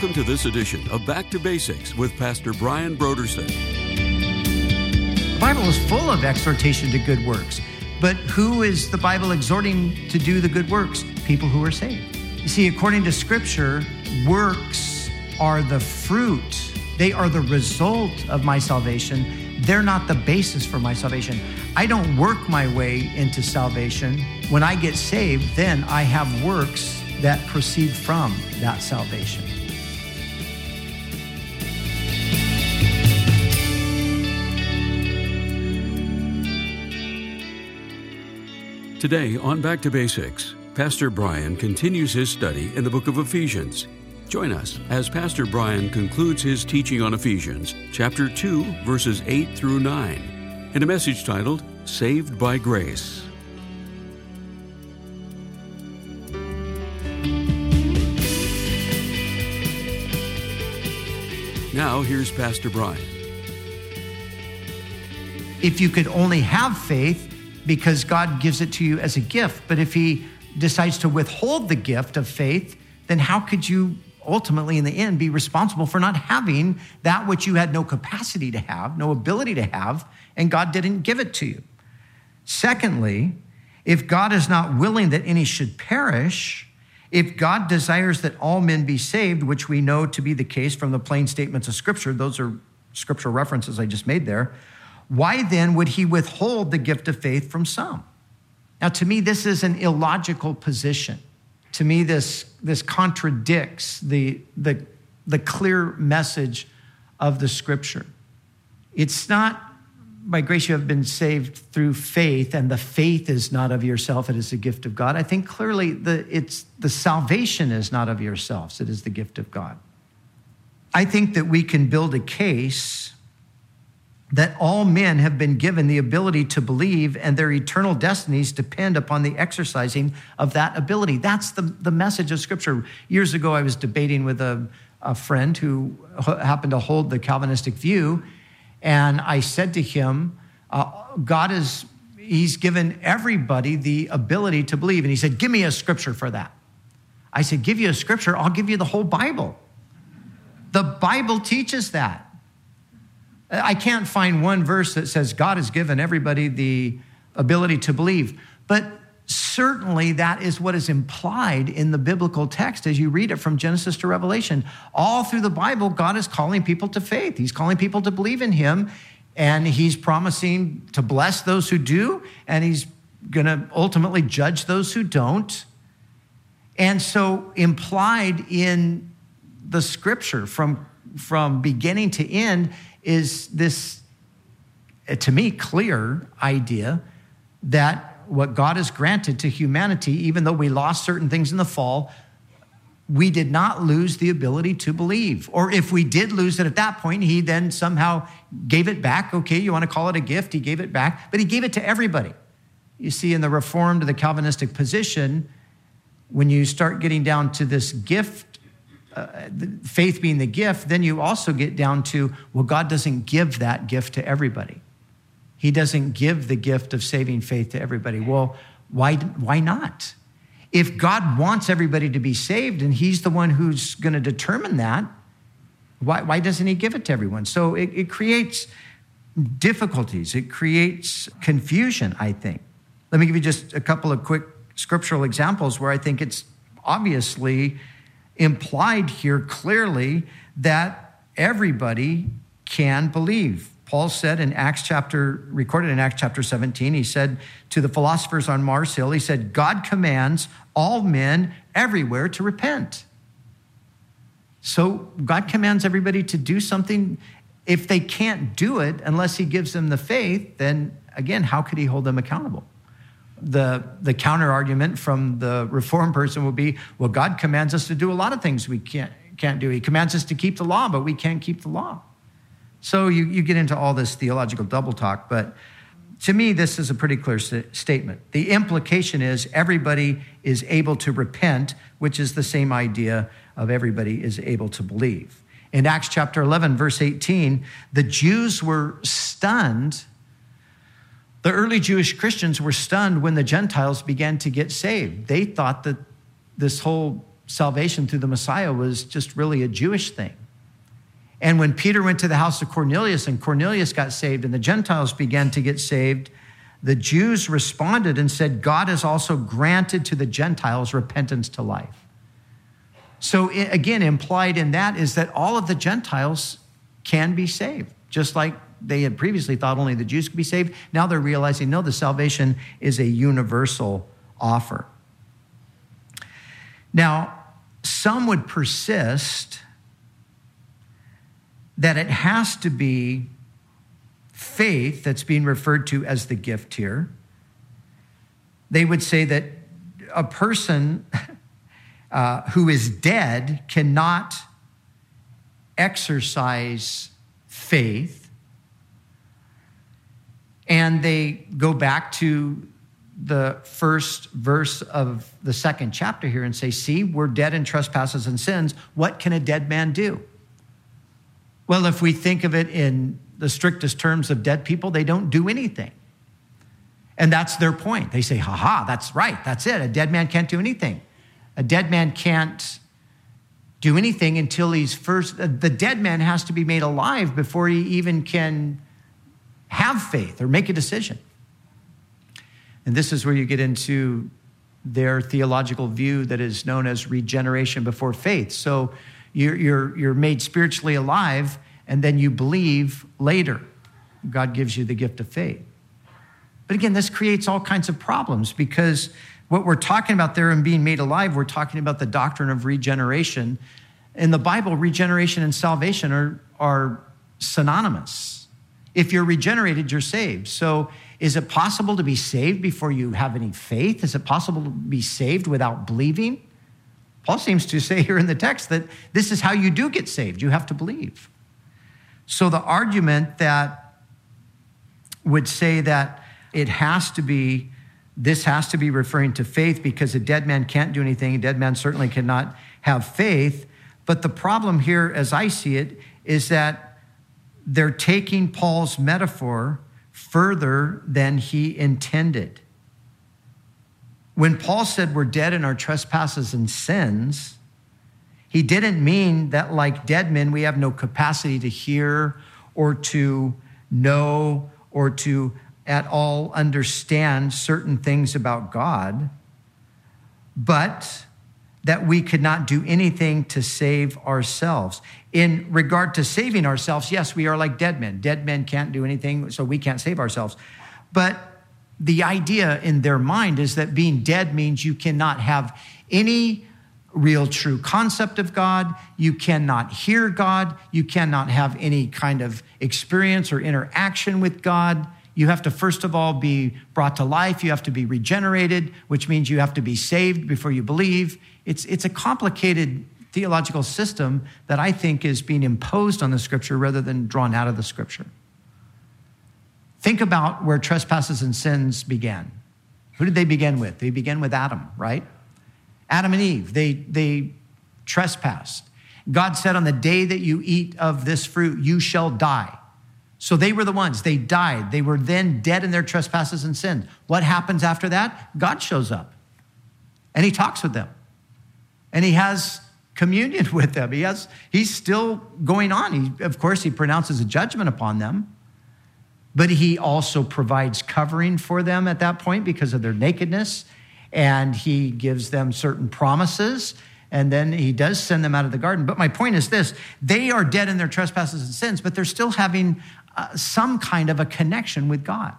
Welcome to this edition of Back to Basics with Pastor Brian Brodersen. The Bible is full of exhortation to good works, but who is the Bible exhorting to do the good works? People who are saved. You see, according to Scripture, works are the fruit. They are the result of my salvation. They're not the basis for my salvation. I don't work my way into salvation. When I get saved, then I have works that proceed from that salvation. Today on Back to Basics, Pastor Brian continues his study in the book of Ephesians. Join us as Pastor Brian concludes his teaching on Ephesians, chapter 2, verses 8 through 9, in a message titled, Saved by Grace. Now, here's Pastor Brian. If you could only have faith because God gives it to you as a gift, but if he decides to withhold the gift of faith, then how could you ultimately in the end be responsible for not having that which you had no capacity to have, no ability to have, and God didn't give it to you? Secondly, if God is not willing that any should perish, if God desires that all men be saved, which we know to be the case from the plain statements of Scripture, those are scriptural references I just made there, why then would he withhold the gift of faith from some? Now, to me, this is an illogical position. To me, this contradicts the clear message of the Scripture. It's not by grace you have been saved through faith, and the faith is not of yourself, it is a gift of God. I think clearly the salvation is not of yourselves, it is the gift of God. I think that we can build a case that all men have been given the ability to believe and their eternal destinies depend upon the exercising of that ability. That's the message of Scripture. Years ago, I was debating with a friend who happened to hold the Calvinistic view, and I said to him, he's given everybody the ability to believe. And he said, give me a scripture for that. I said, give you a scripture? I'll give you the whole Bible. The Bible teaches that. I can't find one verse that says God has given everybody the ability to believe. But certainly that is what is implied in the biblical text as you read it from Genesis to Revelation. All through the Bible, God is calling people to faith. He's calling people to believe in him, and he's promising to bless those who do, and he's going to ultimately judge those who don't. And so implied in the Scripture from beginning to end is this, to me, clear idea that what God has granted to humanity, even though we lost certain things in the fall, we did not lose the ability to believe. Or if we did lose it at that point, he then somehow gave it back. Okay, you want to call it a gift, he gave it back, but he gave it to everybody. You see, in the Reformed, the Calvinistic position, when you start getting down to this gift, faith being the gift, then you also get down to, well, God doesn't give that gift to everybody. He doesn't give the gift of saving faith to everybody. Well, why not? If God wants everybody to be saved and he's the one who's going to determine that, why doesn't he give it to everyone? So it creates difficulties. It creates confusion, I think. Let me give you just a couple of quick scriptural examples where I think it's obviously implied here clearly that everybody can believe. Paul said recorded in Acts chapter 17, he said to the philosophers on Mars Hill, he said, God commands all men everywhere to repent. So God commands everybody to do something. If they can't do it unless he gives them the faith, then again, how could he hold them accountable? The counter argument from the Reformed person will be, well, God commands us to do a lot of things we can't do. He commands us to keep the law, but we can't keep the law. So you get into all this theological double talk, but to me, this is a pretty clear statement. The implication is everybody is able to repent, which is the same idea of everybody is able to believe. In Acts chapter 11, verse 18, the Jews were stunned. The early Jewish Christians were stunned when the Gentiles began to get saved. They thought that this whole salvation through the Messiah was just really a Jewish thing. And when Peter went to the house of Cornelius and Cornelius got saved and the Gentiles began to get saved, the Jews responded and said, God has also granted to the Gentiles repentance to life. So again, implied in that is that all of the Gentiles can be saved, just like they had previously thought only the Jews could be saved. Now they're realizing, no, the salvation is a universal offer. Now, some would persist that it has to be faith that's being referred to as the gift here. They would say that a person who is dead cannot exercise faith. And they go back to the first verse of the second chapter here and say, see, we're dead in trespasses and sins. What can a dead man do? Well, if we think of it in the strictest terms of dead people, they don't do anything. And that's their point. They say, that's right. That's it. A dead man can't do anything. A dead man can't do anything until the dead man has to be made alive before he even can have faith or make a decision. And this is where you get into their theological view that is known as regeneration before faith. So you're made spiritually alive, and then you believe later. God gives you the gift of faith. But again, this creates all kinds of problems because what we're talking about there in being made alive, we're talking about the doctrine of regeneration. In the Bible, regeneration and salvation are synonymous. If you're regenerated, you're saved. So is it possible to be saved before you have any faith? Is it possible to be saved without believing? Paul seems to say here in the text that this is how you do get saved. You have to believe. So the argument that would say that this has to be referring to faith because a dead man can't do anything. A dead man certainly cannot have faith. But the problem here, as I see it, is that they're taking Paul's metaphor further than he intended. When Paul said we're dead in our trespasses and sins, he didn't mean that like dead men, we have no capacity to hear or to know or to at all understand certain things about God, but that we could not do anything to save ourselves. In regard to saving ourselves, yes, we are like dead men. Dead men can't do anything, so we can't save ourselves. But the idea in their mind is that being dead means you cannot have any real true concept of God. You cannot hear God. You cannot have any kind of experience or interaction with God. You have to, first of all, be brought to life. You have to be regenerated, which means you have to be saved before you believe. It's a complicated theological system that I think is being imposed on the scripture rather than drawn out of the scripture. Think about where trespasses and sins began. Who did they begin with? They began with Adam, right? Adam and Eve, they trespassed. God said, on the day that you eat of this fruit, you shall die. So they were the ones, they died. They were then dead in their trespasses and sins. What happens after that? God shows up and he talks with them and he has communion with them. He's still going on. Of course, he pronounces a judgment upon them, but he also provides covering for them at that point because of their nakedness. And he gives them certain promises. And then he does send them out of the garden. But my point is this, they are dead in their trespasses and sins, but they're still having some kind of a connection with God.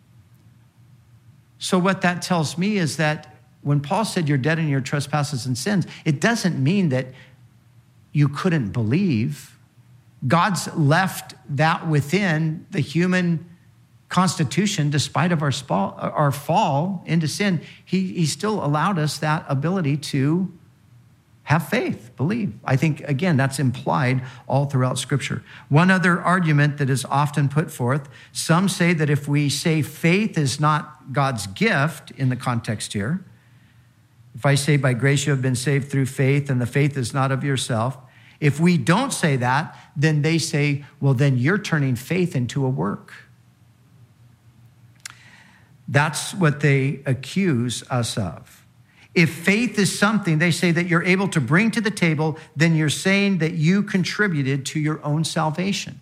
So what that tells me is that when Paul said you're dead in your trespasses and sins, it doesn't mean that you couldn't believe. God's left that within the human constitution, despite of our fall into sin. He still allowed us that ability to have faith, believe. I think, again, that's implied all throughout Scripture. One other argument that is often put forth, some say that if we say faith is not God's gift in the context here, if I say by grace you have been saved through faith and the faith is not of yourself, if we don't say that, then they say, well, then you're turning faith into a work. That's what they accuse us of. If faith is something they say that you're able to bring to the table, then you're saying that you contributed to your own salvation.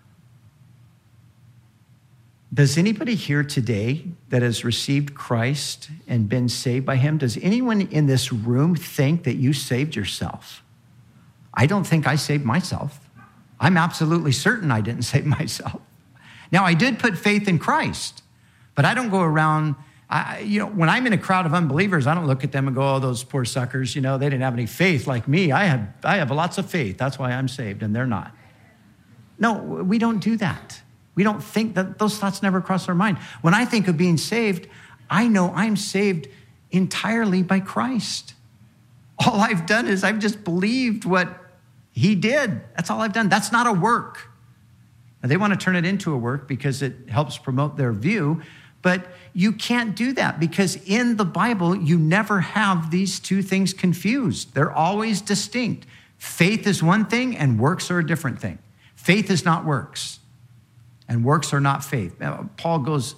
Does anybody here today that has received Christ and been saved by him, does anyone in this room think that you saved yourself? I don't think I saved myself. I'm absolutely certain I didn't save myself. Now, I did put faith in Christ, but I don't go around, when I'm in a crowd of unbelievers, I don't look at them and go, oh, those poor suckers, they didn't have any faith like me. I have lots of faith. That's why I'm saved, and they're not. No, we don't do that. We don't think that, those thoughts never cross our mind. When I think of being saved, I know I'm saved entirely by Christ. All I've done is I've just believed what he did. That's all I've done. That's not a work. Now, they want to turn it into a work because it helps promote their view, but you can't do that because in the Bible, you never have these two things confused. They're always distinct. Faith is one thing and works are a different thing. Faith is not works. And works are not faith. Now, Paul goes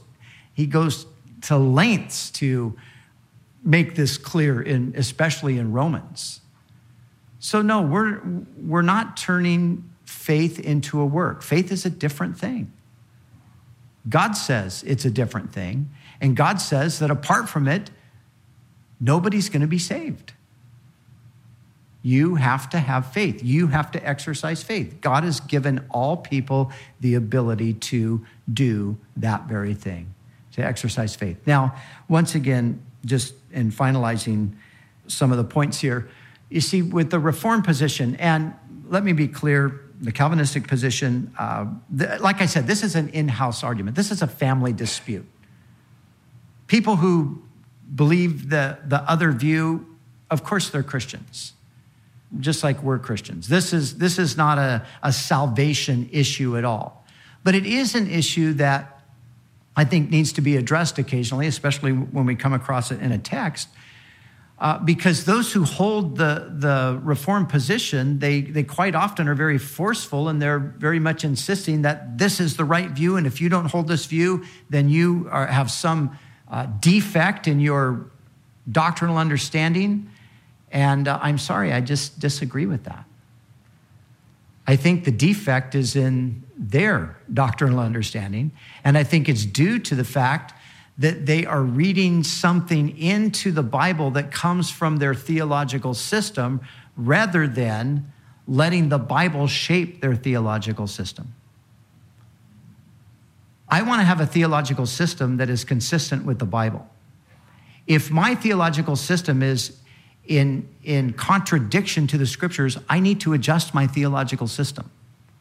to lengths to make this clear, especially in Romans. So no, we're not turning faith into a work. Faith is a different thing. God says it's a different thing. And God says that apart from it, nobody's going to be saved. You have to have faith. You have to exercise faith. God has given all people the ability to do that very thing, to exercise faith. Now, once again, just in finalizing some of the points here, you see, with the Reformed position, and let me be clear, the Calvinistic position, like I said, this is an in-house argument. This is a family dispute. People who believe the other view, of course, they're Christians, just like we're Christians. This is not a salvation issue at all. But it is an issue that I think needs to be addressed occasionally, especially when we come across it in a text, because those who hold the Reformed position, they quite often are very forceful and they're very much insisting that this is the right view, and if you don't hold this view, then you have some defect in your doctrinal understanding. And I'm sorry, I just disagree with that. I think the defect is in their doctrinal understanding, and I think it's due to the fact that they are reading something into the Bible that comes from their theological system rather than letting the Bible shape their theological system. I want to have a theological system that is consistent with the Bible. If my theological system is in contradiction to the scriptures, I need to adjust my theological system.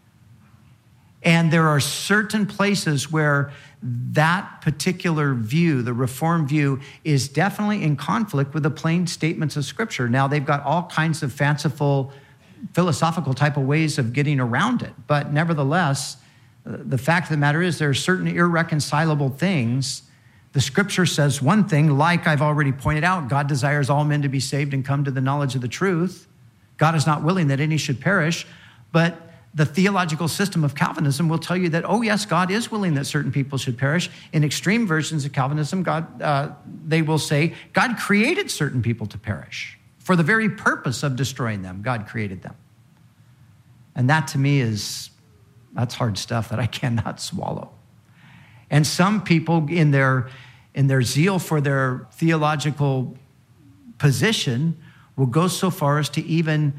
And there are certain places where that particular view, the Reformed view, is definitely in conflict with the plain statements of Scripture. Now, they've got all kinds of fanciful, philosophical type of ways of getting around it. But nevertheless, the fact of the matter is there are certain irreconcilable things. The Scripture says one thing, like I've already pointed out, God desires all men to be saved and come to the knowledge of the truth. God is not willing that any should perish, but the theological system of Calvinism will tell you that, oh yes, God is willing that certain people should perish. In extreme versions of Calvinism, they will say, God created certain people to perish. For the very purpose of destroying them, God created them. And that to me that's hard stuff that I cannot swallow. And some people in their zeal for their theological position will go so far as to even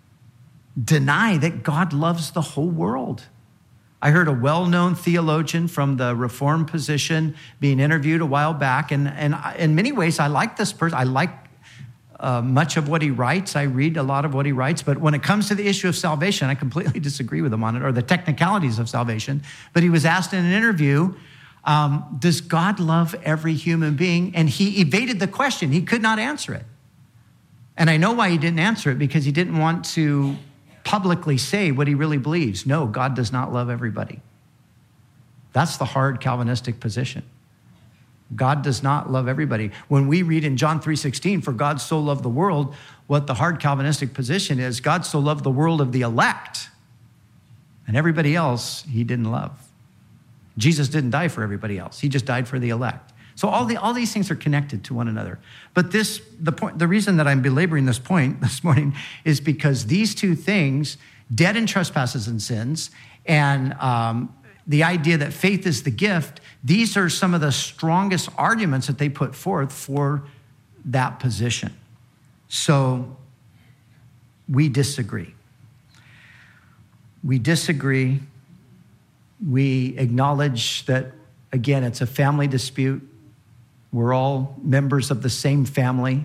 deny that God loves the whole world. I heard a well-known theologian from the Reformed position being interviewed a while back, and in many ways, I like this person. I like much of what he writes. I read a lot of what he writes, but when it comes to the issue of salvation, I completely disagree with him on it, or the technicalities of salvation. But he was asked in an interview, does God love every human being? And he evaded the question. He could not answer it. And I know why he didn't answer it, because he didn't want to publicly say what he really believes. No, God does not love everybody. That's the hard Calvinistic position. God does not love everybody. When we read in John 3:16, for God so loved the world, what the hard Calvinistic position is, God so loved the world of the elect, and everybody else he didn't love. Jesus didn't die for everybody else. He just died for the elect. So all these things are connected to one another. But the reason that I'm belaboring this point this morning is because these two things, dead in trespasses and sins, and the idea that faith is the gift, these are some of the strongest arguments that they put forth for that position. So we disagree. We disagree. We acknowledge that, again, it's a family dispute. We're all members of the same family.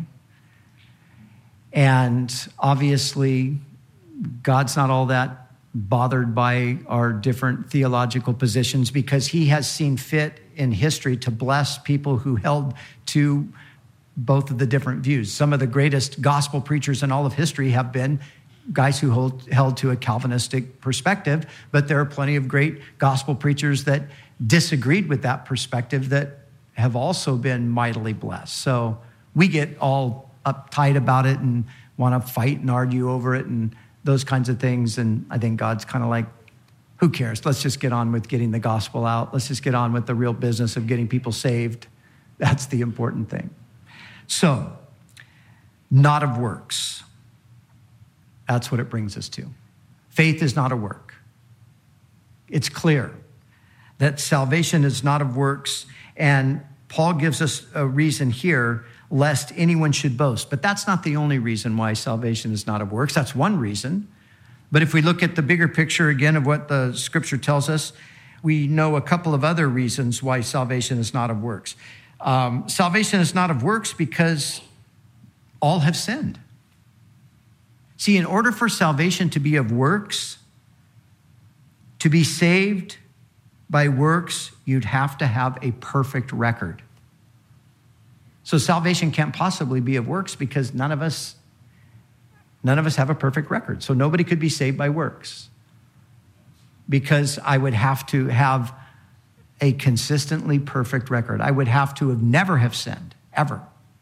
And obviously, God's not all that bothered by our different theological positions because he has seen fit in history to bless people who held to both of the different views. Some of the greatest gospel preachers in all of history have been guys who held to a Calvinistic perspective, but there are plenty of great gospel preachers that disagreed with that perspective that have also been mightily blessed. So we get all uptight about it and want to fight and argue over it and those kinds of things. And I think God's kind of like, who cares? Let's just get on with getting the gospel out. Let's just get on with the real business of getting people saved. That's the important thing. So, not of works. That's what it brings us to. Faith is not a work. It's clear that salvation is not of works, and Paul gives us a reason here, lest anyone should boast. But that's not the only reason why salvation is not of works. That's one reason. But if we look at the bigger picture again of what the scripture tells us, we know a couple of other reasons why salvation is not of works. Salvation is not of works because all have sinned. See, in order for salvation to be of works, to be saved by works, you'd have to have a perfect record. So salvation can't possibly be of works because none of us have a perfect record. So nobody could be saved by works because I would have to have a consistently perfect record. I would have to never have sinned, ever.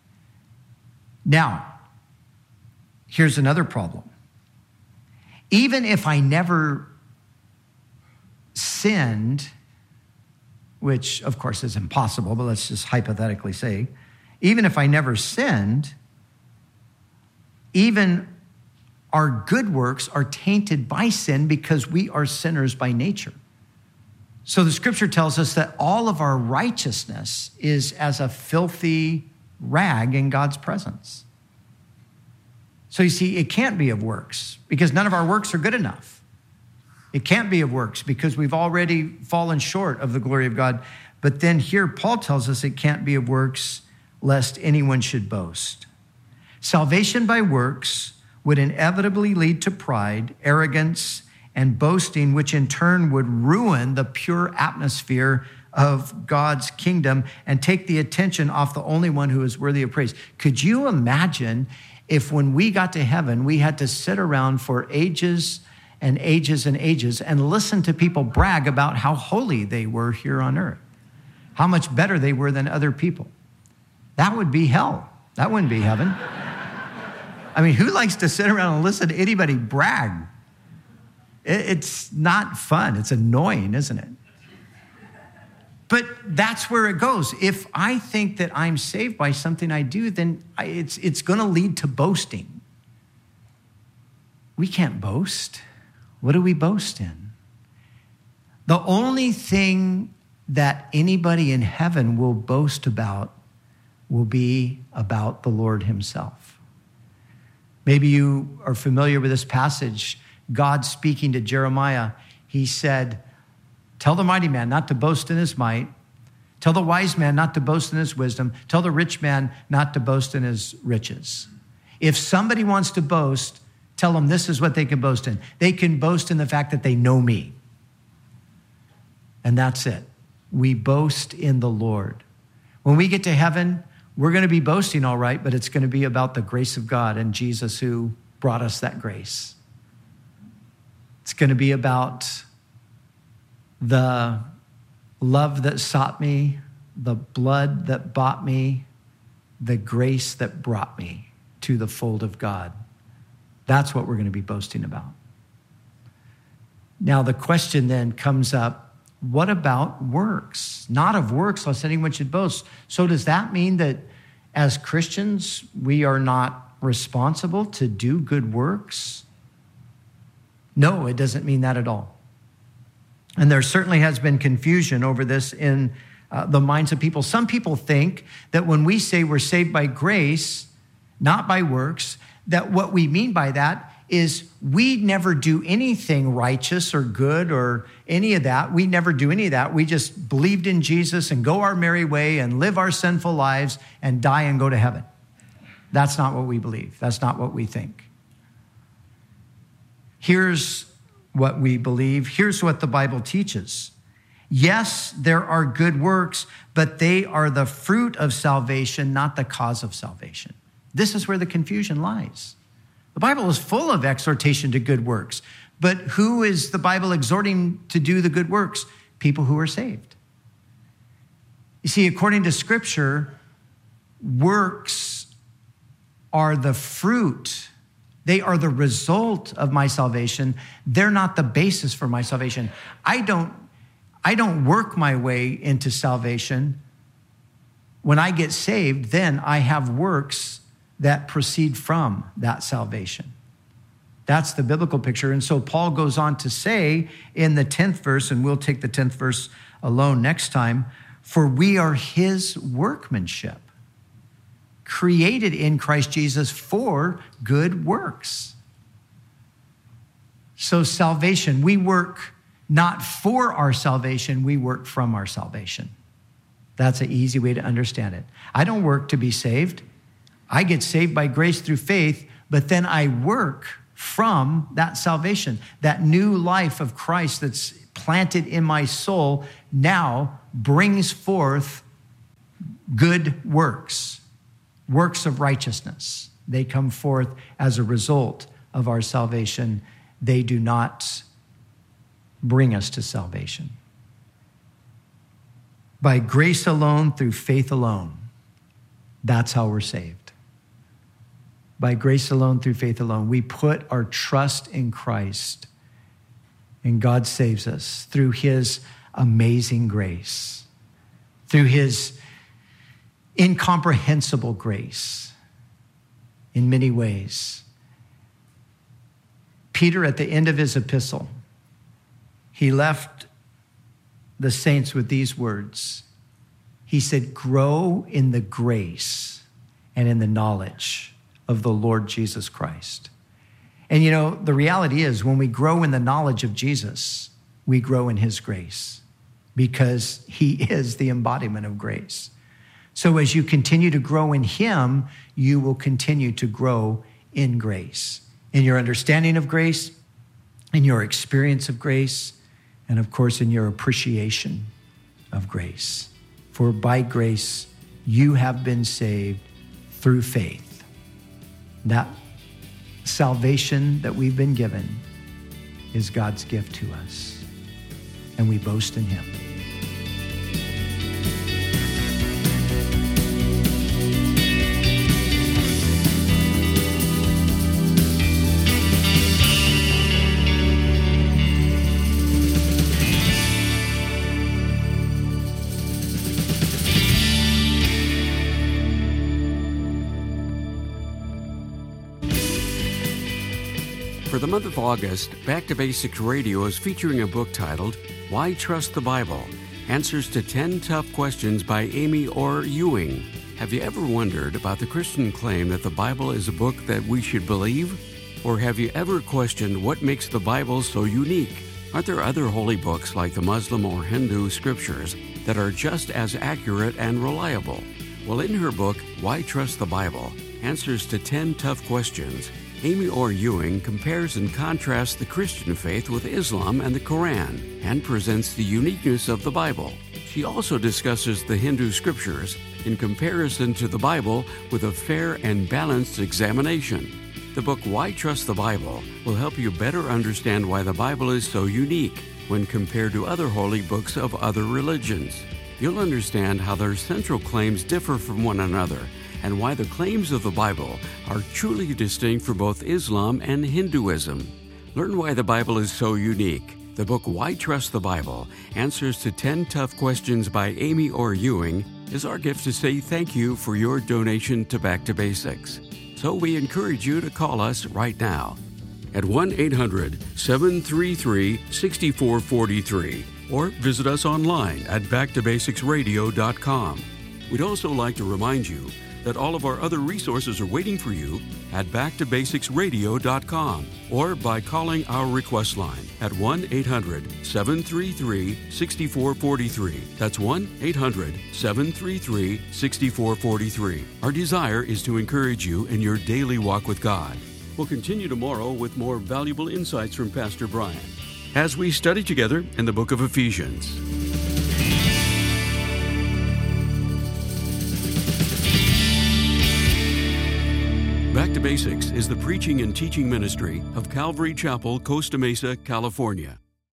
Now, here's another problem. Even if I never sinned, which of course is impossible, but let's just hypothetically say, even if I never sinned, even our good works are tainted by sin because we are sinners by nature. So the scripture tells us that all of our righteousness is as a filthy rag in God's presence. So you see, it can't be of works because none of our works are good enough. It can't be of works because we've already fallen short of the glory of God. But then here, Paul tells us it can't be of works lest anyone should boast. Salvation by works would inevitably lead to pride, arrogance, and boasting, which in turn would ruin the pure atmosphere of God's kingdom and take the attention off the only one who is worthy of praise. Could you imagine if when we got to heaven, we had to sit around for ages and ages and ages and listen to people brag about how holy they were here on earth, how much better they were than other people? That would be hell. That wouldn't be heaven. I mean, who likes to sit around and listen to anybody brag? It's not fun. It's annoying, isn't it? But that's where it goes. If I think that I'm saved by something I do, then it's going to lead to boasting. We can't boast. What do we boast in? The only thing that anybody in heaven will boast about will be about the Lord himself. Maybe you are familiar with this passage. God speaking to Jeremiah, he said, tell the mighty man not to boast in his might. Tell the wise man not to boast in his wisdom. Tell the rich man not to boast in his riches. If somebody wants to boast, tell them this is what they can boast in. They can boast in the fact that they know me. And that's it. We boast in the Lord. When we get to heaven, we're going to be boasting all right, but it's going to be about the grace of God and Jesus who brought us that grace. It's going to be about the love that sought me, the blood that bought me, the grace that brought me to the fold of God. That's what we're going to be boasting about. Now, the question then comes up, what about works? Not of works, lest anyone should boast. So does that mean that as Christians, we are not responsible to do good works? No, it doesn't mean that at all. And there certainly has been confusion over this in the minds of people. Some people think that when we say we're saved by grace, not by works, that what we mean by that is we never do anything righteous or good or any of that. We never do any of that. We just believed in Jesus and go our merry way and live our sinful lives and die and go to heaven. That's not what we believe. That's not what we think. Here's what we believe. Here's what the Bible teaches. Yes, there are good works, but they are the fruit of salvation, not the cause of salvation. This is where the confusion lies. The Bible is full of exhortation to good works, but who is the Bible exhorting to do the good works? People who are saved. You see, according to Scripture, works are the fruit. They are the result of my salvation. They're not the basis for my salvation. I don't work my way into salvation. When I get saved, then I have works that proceed from that salvation. That's the biblical picture. And so Paul goes on to say in the 10th verse, and we'll take the 10th verse alone next time, for we are his workmanship, created in Christ Jesus for good works. So salvation, we work not for our salvation, we work from our salvation. That's an easy way to understand it. I don't work to be saved. I get saved by grace through faith, but then I work from that salvation. That new life of Christ that's planted in my soul now brings forth good works, works of righteousness. They come forth as a result of our salvation. They do not bring us to salvation. By grace alone, through faith alone, that's how we're saved. By grace alone, through faith alone. We put our trust in Christ, and God saves us through his amazing grace, through his incomprehensible grace in many ways. Peter, at the end of his epistle, he left the saints with these words. He said, grow in the grace and in the knowledge of the Lord Jesus Christ. And you know, the reality is when we grow in the knowledge of Jesus, we grow in his grace because he is the embodiment of grace. So as you continue to grow in him, you will continue to grow in grace, in your understanding of grace, in your experience of grace, and of course, in your appreciation of grace. For by grace, you have been saved through faith. That salvation that we've been given is God's gift to us, and we boast in him. For the month of August, Back to Basics Radio is featuring a book titled, Why Trust the Bible? Answers to 10 Tough Questions by Amy Orr Ewing. Have you ever wondered about the Christian claim that the Bible is a book that we should believe? Or have you ever questioned what makes the Bible so unique? Aren't there other holy books like the Muslim or Hindu scriptures that are just as accurate and reliable? Well, in her book, Why Trust the Bible? Answers to 10 Tough Questions, Amy Orr Ewing compares and contrasts the Christian faith with Islam and the Quran and presents the uniqueness of the Bible. She also discusses the Hindu scriptures in comparison to the Bible with a fair and balanced examination. The book Why Trust the Bible will help you better understand why the Bible is so unique when compared to other holy books of other religions. You'll understand how their central claims differ from one another and why the claims of the Bible are truly distinct for both Islam and Hinduism. Learn why the Bible is so unique The book Why Trust the Bible? Answers to 10 Tough Questions by Amy Orr Ewing is our gift to say thank you for your donation to Back to Basics. So we encourage you to call us right now at 1-800-733-6443 or visit us online at backtobasicsradio.com. We'd also like to remind you that all of our other resources are waiting for you at backtobasicsradio.com or by calling our request line at 1-800-733-6443. That's 1-800-733-6443. Our desire is to encourage you in your daily walk with God. We'll continue tomorrow with more valuable insights from Pastor Brian as we study together in the book of Ephesians. Back to Basics is the preaching and teaching ministry of Calvary Chapel, Costa Mesa, California.